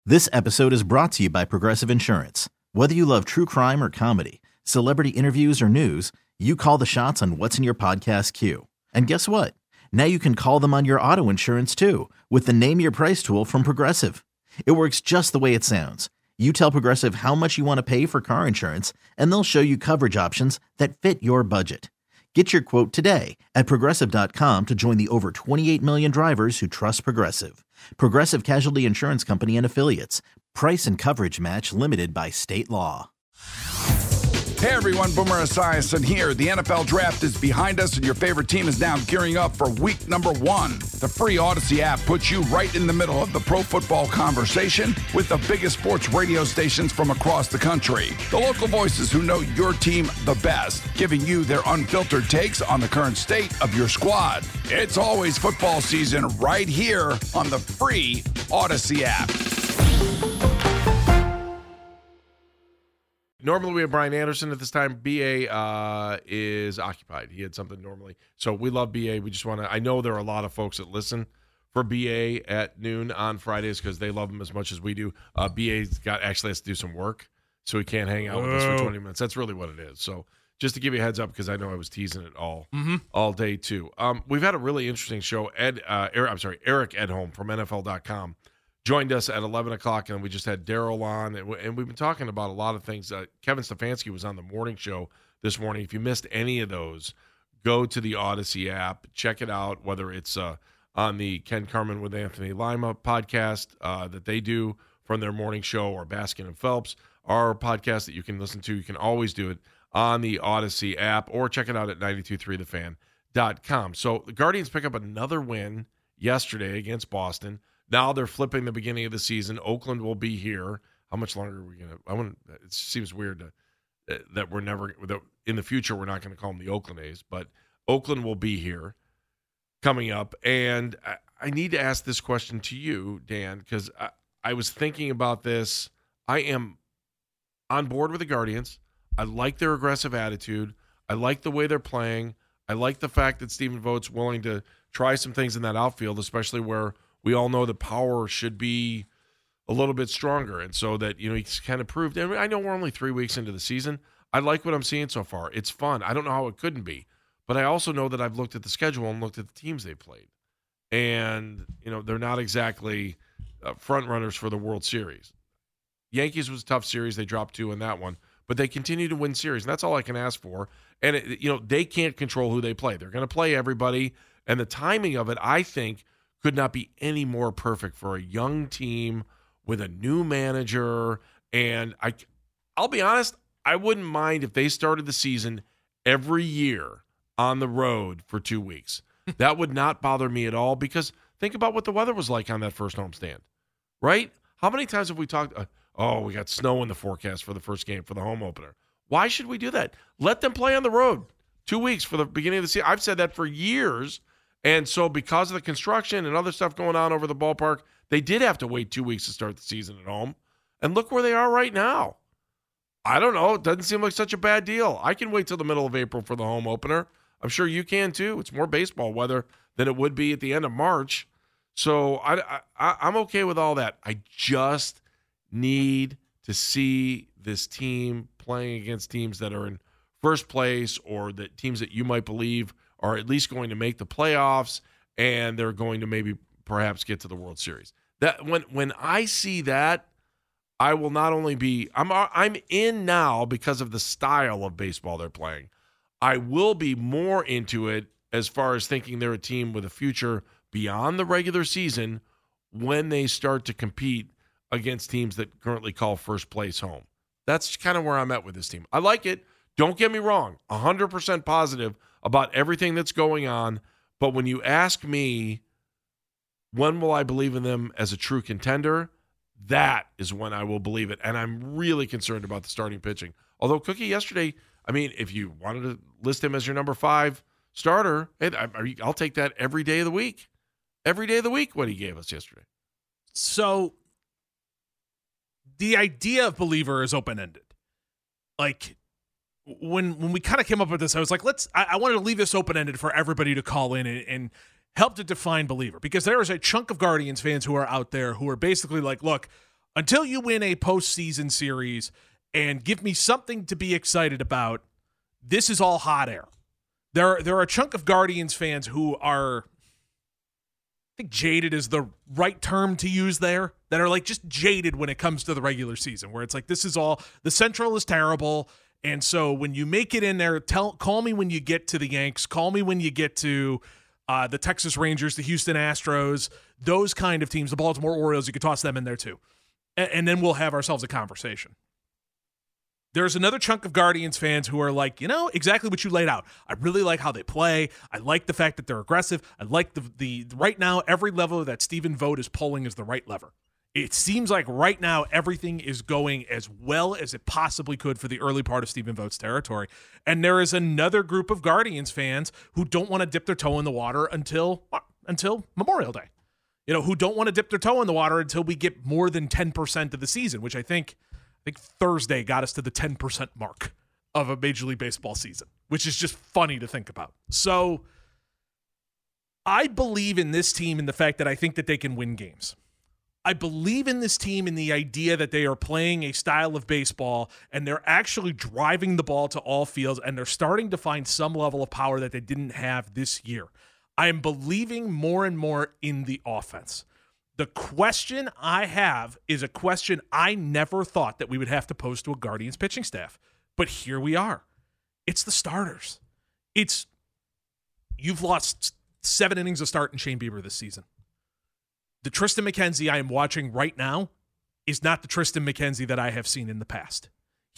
This episode is brought to you by Progressive Insurance. Whether you love true crime or comedy, celebrity interviews or news, you call the shots on what's in your podcast queue. And guess what? Now you can call them on your auto insurance too with the Name Your Price tool from Progressive. It works just the way it sounds. You tell Progressive how much you want to pay for car insurance, and they'll show you coverage options that fit your budget. Get your quote today at Progressive.com to join the over 28 million drivers who trust Progressive. Progressive Casualty Insurance Company and Affiliates. Price and coverage match limited by state law. Hey everyone, Boomer Esiason here. The NFL Draft is behind us and your favorite team is now gearing up for week number 1. The free Odyssey app puts you right in the middle of the pro football conversation with the biggest sports radio stations from across the country. The local voices who know your team the best, giving you their unfiltered takes on the current state of your squad. It's always football season right here on the free Odyssey app. Normally we have Brian Anderson at this time. BA is occupied. He had something normally. So we love BA. We just want to – I know there are a lot of folks that listen for BA at noon on Fridays because they love him as much as we do. BA's actually has to do some work, so he can't hang out with us for 20 minutes. That's really what it is. So just to give you a heads up because I know I was teasing it all day too. We've had a really interesting show. Eric Edholm from NFL.com. Joined us at 11 o'clock, and we just had Daryl on, and we've been talking about a lot of things. Kevin Stefanski was on the morning show this morning. If you missed any of those, go to the Odyssey app, check it out, whether it's on the Ken Carman with Anthony Lima podcast that they do from their morning show, or Baskin and Phelps, our podcast that you can listen to. You can always do it on the Odyssey app, or check it out at 923thefan.com. So the Guardians pick up another win yesterday against Boston. Now they're flipping the beginning of the season. Oakland will be here. How much longer are we going to – it seems weird that we're never – that in the future we're not going to call them the Oakland A's, but Oakland will be here coming up. And I need to ask this question to you, Dan, because I was thinking about this. I am on board with the Guardians. I like their aggressive attitude. I like the way they're playing. I like the fact that Stephen Vogt's willing to try some things in that outfield, especially where – we all know the power should be a little bit stronger, and so that, he's kind of proved. And I know we're only 3 weeks into the season. I like what I'm seeing so far. It's fun. I don't know how it couldn't be, but I also know that I've looked at the schedule and looked at the teams they played, and they're not exactly front runners for the World Series. Yankees was a tough series. They dropped 2 in that one, but they continue to win series, and that's all I can ask for. And they can't control who they play. They're going to play everybody, and the timing of it, I think, could not be any more perfect for a young team with a new manager. And I'll be honest, I wouldn't mind if they started the season every year on the road for 2 weeks. That would not bother me at all, because think about what the weather was like on that first homestand, right? How many times have we talked, we got snow in the forecast for the first game, for the home opener. Why should we do that? Let them play on the road 2 weeks for the beginning of the season. I've said that for years. And so because of the construction and other stuff going on over the ballpark, they did have to wait 2 weeks to start the season at home. And look where they are right now. I don't know. It doesn't seem like such a bad deal. I can wait till the middle of April for the home opener. I'm sure you can too. It's more baseball weather than it would be at the end of March. So I'm okay with all that. I just need to see this team playing against teams that are in first place, or that teams that you might believe are at least going to make the playoffs, and they're going to maybe perhaps get to the World Series. That when I see that, I will not only be I'm in now because of the style of baseball they're playing. I will be more into it as far as thinking they're a team with a future beyond the regular season when they start to compete against teams that currently call first place home. That's kind of where I'm at with this team. I like it. Don't get me wrong, 100% positive about everything that's going on. But when you ask me, when will I believe in them as a true contender? That is when I will believe it. And I'm really concerned about the starting pitching. Although Cookie yesterday, if you wanted to list him as your number 5 starter, I'll take that every day of the week. Every day of the week, what he gave us yesterday. So the idea of believer is open-ended. Like, when we kind of came up with this, I was like, I wanted to leave this open-ended for everybody to call in and help to define believer, because there is a chunk of Guardians fans who are out there who are basically like, look, Until you win a postseason series and give me something to be excited about, this is all hot air. There are a chunk of Guardians fans who are, I think jaded is the right term to use there, that are like just jaded when it comes to the regular season, where it's like, this is all, the Central is terrible. And so when you make it in there, call me when you get to the Yanks, call me when you get to the Texas Rangers, the Houston Astros, those kind of teams, the Baltimore Orioles, you could toss them in there too. And then we'll have ourselves a conversation. There's another chunk of Guardians fans who are like, exactly what you laid out. I really like how they play. I like the fact that they're aggressive. I like the right now, every level that Stephen Vogt is pulling is the right lever. It seems like right now everything is going as well as it possibly could for the early part of Stephen Vogt's territory. And there is another group of Guardians fans who don't want to dip their toe in the water until Memorial Day. Who don't want to dip their toe in the water until we get more than 10% of the season, which I think Thursday got us to the 10% mark of a Major League Baseball season, which is just funny to think about. So I believe in this team in the fact that I think that they can win games. I believe in this team in the idea that they are playing a style of baseball and they're actually driving the ball to all fields and they're starting to find some level of power that they didn't have this year. I am believing more and more in the offense. The question I have is a question I never thought that we would have to pose to a Guardians pitching staff. But here we are. It's the starters. You've lost 7 innings of start in Shane Bieber this season. The Tristan McKenzie I am watching right now is not the Tristan McKenzie that I have seen in the past.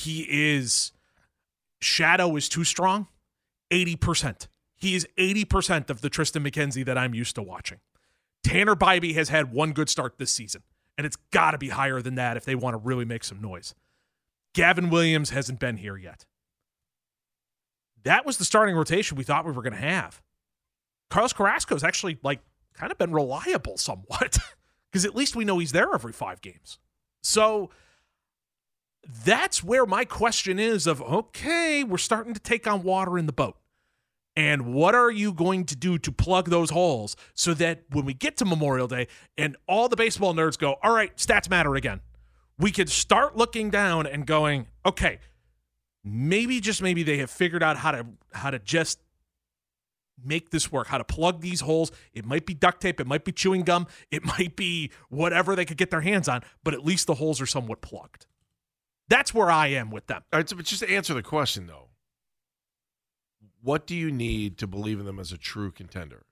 Shadow is too strong, 80%. He is 80% of the Tristan McKenzie that I'm used to watching. Tanner Bybee has had one good start this season, and it's got to be higher than that if they want to really make some noise. Gavin Williams hasn't been here yet. That was the starting rotation we thought we were going to have. Carlos Carrasco's actually kind of been reliable somewhat because at least we know he's there every 5 games. So that's where my question is of, okay, we're starting to take on water in the boat. And what are you going to do to plug those holes so that when we get to Memorial Day and all the baseball nerds go, all right, stats matter again, we could start looking down and going, okay, maybe they have figured out how to just make this work, how to plug these holes. It might be duct tape, it might be chewing gum, it might be whatever they could get their hands on, but at least the holes are somewhat plugged. That's where I am with them. All right, so but just to answer the question, though, what do you need to believe in them as a true contender?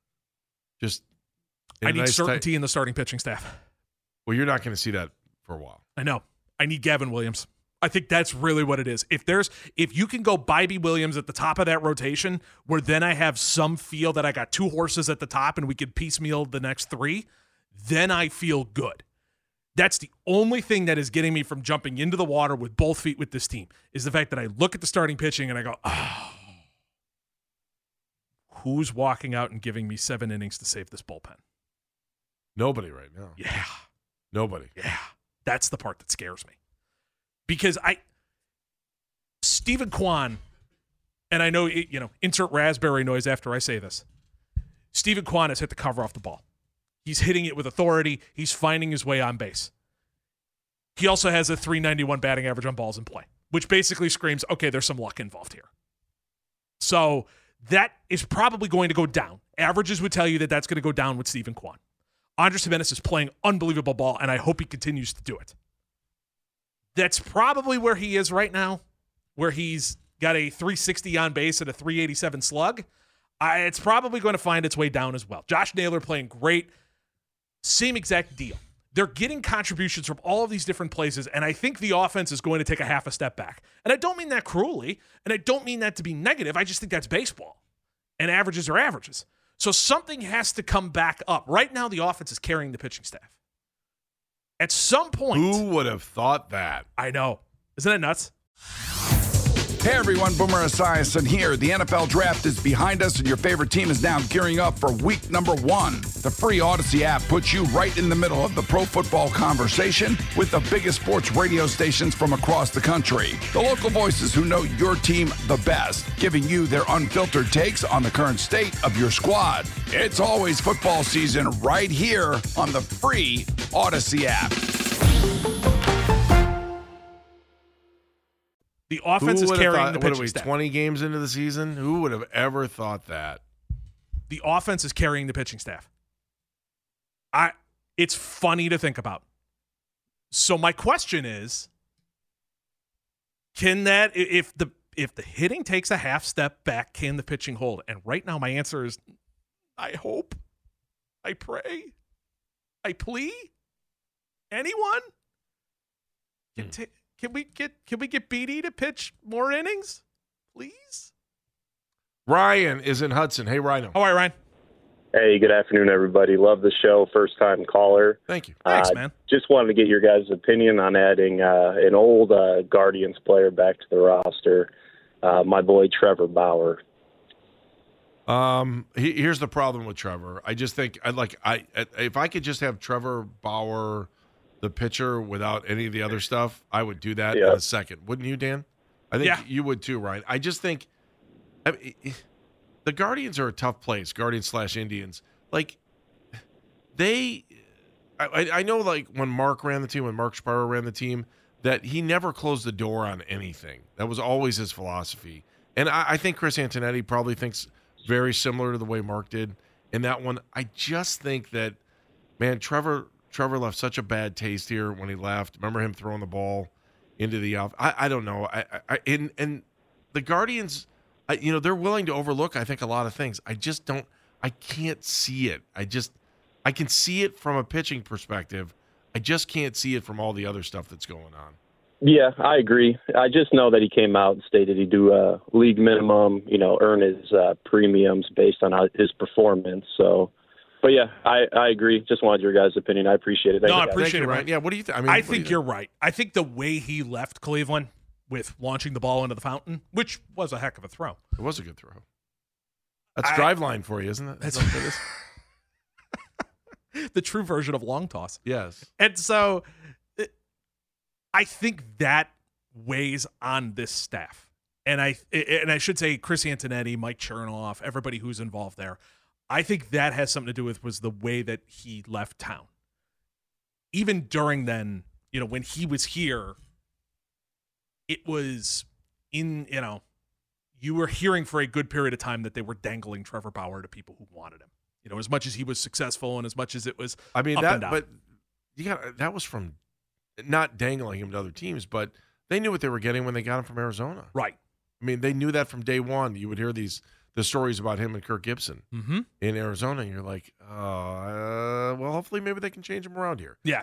I need certainty in the starting pitching staff. Well, you're not going to see that for a while. I know. I need Gavin Williams. I think that's really what it is. If you can go Bybee Williams at the top of that rotation, where then I have some feel that I got 2 horses at the top and we could piecemeal the next 3, then I feel good. That's the only thing that is getting me from jumping into the water with both feet with this team, is the fact that I look at the starting pitching and I go, who's walking out and giving me 7 innings to save this bullpen? Nobody right now. Yeah. Nobody. Yeah. That's the part that scares me. Because Stephen Kwan, and I know, insert raspberry noise after I say this. Stephen Kwan has hit the cover off the ball. He's hitting it with authority. He's finding his way on base. He also has a .391 batting average on balls in play, which basically screams, okay, there's some luck involved here. So that is probably going to go down. Averages would tell you that that's going to go down with Stephen Kwan. Andres Gimenez is playing unbelievable ball, and I hope he continues to do it. That's probably where he is right now, where he's got a .360 on base and a .387 slug. It's probably going to find its way down as well. Josh Naylor playing great. Same exact deal. They're getting contributions from all of these different places, and I think the offense is going to take a half a step back. And I don't mean that cruelly, and I don't mean that to be negative. I just think that's baseball, and averages are averages. So something has to come back up. Right now, the offense is carrying the pitching staff. At some point... Who would have thought that? I know. Isn't it nuts? Hey everyone, Boomer Esiason here. The NFL Draft is behind us and your favorite team is now gearing up for week number 1. The free Odyssey app puts you right in the middle of the pro football conversation with the biggest sports radio stations from across the country. The local voices who know your team the best, giving you their unfiltered takes on the current state of your squad. It's always football season right here on the free Odyssey app. The offense is carrying the pitching What are we, staff. 20 games into the season? Who would have ever thought that? The offense is carrying the pitching staff. It's funny to think about. So my question is, can that, if the hitting takes a half step back, can the pitching hold? And right now my answer is, I hope, I pray, I plea. Anyone? Can we get BD to pitch more innings, please? Ryan is in Hudson. Hey, Ryan. All right, Ryan. Hey, good afternoon, everybody. Love the show. First-time caller. Thank you. Thanks, man. Just wanted to get your guys' opinion on adding an old Guardians player back to the roster, my boy Trevor Bauer. Here's the problem with Trevor. I just think if I could just have Trevor Bauer, the pitcher, without any of the other stuff, I would do that in a second. Wouldn't you, Dan? I think you would too, Ryan. I just think the Guardians are a tough place, Guardians/Indians. Like, I know, like, when Mark Sparrow ran the team, that he never closed the door on anything. That was always his philosophy. And I think Chris Antonetti probably thinks very similar to the way Mark did in that one. I just think that, man, Trevor left such a bad taste here when he left. Remember him throwing the ball into the off? I don't know. And the Guardians, they're willing to overlook, I think, a lot of things. I can't see it. I can see it from a pitching perspective. I just can't see it from all the other stuff that's going on. Yeah, I agree. I just know that he came out and stated he'd do a league minimum, earn his premiums based on his performance. So, but yeah, I agree. Just wanted your guys' opinion. I appreciate it. I appreciate it, Ryan. Yeah, what do you think? I think you're right. I think the way he left Cleveland with launching the ball into the fountain, which was a heck of a throw. It was a good throw. That's drive line for you, isn't it? That's what it is. The true version of long toss. Yes. And so I think that weighs on this staff. And I should say Chris Antonetti, Mike Chernoff, everybody who's involved there. I think that has something to do with was the way that he left town. Even during then, when he was here, it was you were hearing for a good period of time that they were dangling Trevor Bauer to people who wanted him. As much as he was successful and as much as it was up and down. But that was from not dangling him to other teams, but they knew what they were getting when they got him from Arizona. Right. I mean, they knew that from day one. You would hear the stories about him and Kirk Gibson in Arizona, and you're like, well, hopefully maybe they can change him around here. Yeah.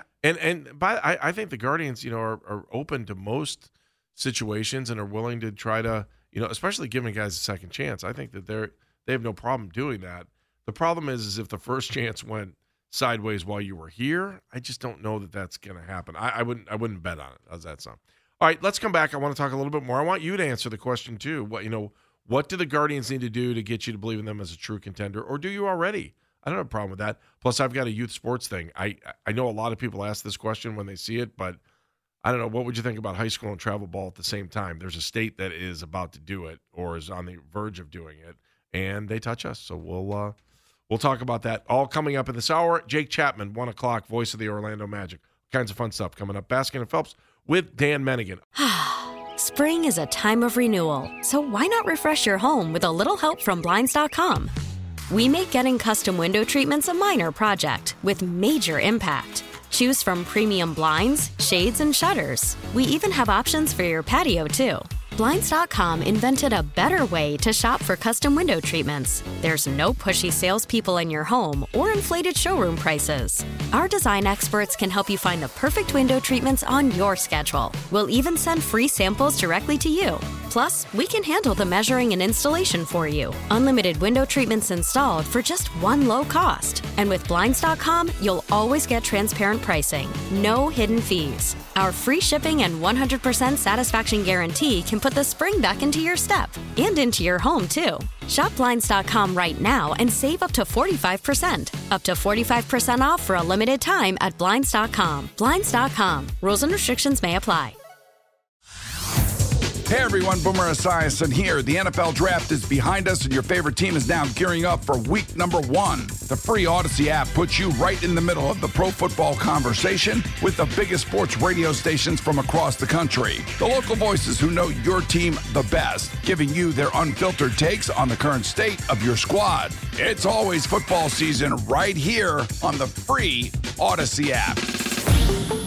I think the Guardians, are open to most situations and are willing to try to, especially giving guys a second chance. I think that they have no problem doing that. The problem is if the first chance went sideways while you were here, I just don't know that that's going to happen. I wouldn't bet on it. How's that sound? All right, let's come back. I want to talk a little bit more. I want you to answer the question too. What do the Guardians need to do to get you to believe in them as a true contender, or do you already? I don't have a problem with that. Plus, I've got a youth sports thing. I know a lot of people ask this question when they see it, but I don't know. What would you think about high school and travel ball at the same time? There's a state that is about to do it or is on the verge of doing it, and they touch us. So we'll talk about that all coming up in this hour. Jake Chapman, 1 o'clock, voice of the Orlando Magic. All kinds of fun stuff coming up. Baskin and Phelps with Dan Mennigan. Spring is a time of renewal, so why not refresh your home with a little help from Blinds.com? We make getting custom window treatments a minor project with major impact. Choose from premium blinds, shades, and shutters. We even have options for your patio, too. Blinds.com invented a better way to shop for custom window treatments. There's no pushy salespeople in your home or inflated showroom prices. Our design experts can help you find the perfect window treatments on your schedule. We'll even send free samples directly to you. Plus, we can handle the measuring and installation for you. Unlimited window treatments installed for just one low cost. And with Blinds.com, you'll always get transparent pricing. No hidden fees. Our free shipping and 100% satisfaction guarantee can put the spring back into your step and into your home, too. Shop Blinds.com right now and save up to 45%. Up to 45% off for a limited time at Blinds.com. Blinds.com. Rules and restrictions may apply. Hey everyone, Boomer Esiason here. The NFL Draft is behind us and your favorite team is now gearing up for week number 1. The free Odyssey app puts you right in the middle of the pro football conversation with the biggest sports radio stations from across the country. The local voices who know your team the best, giving you their unfiltered takes on the current state of your squad. It's always football season right here on the free Odyssey app.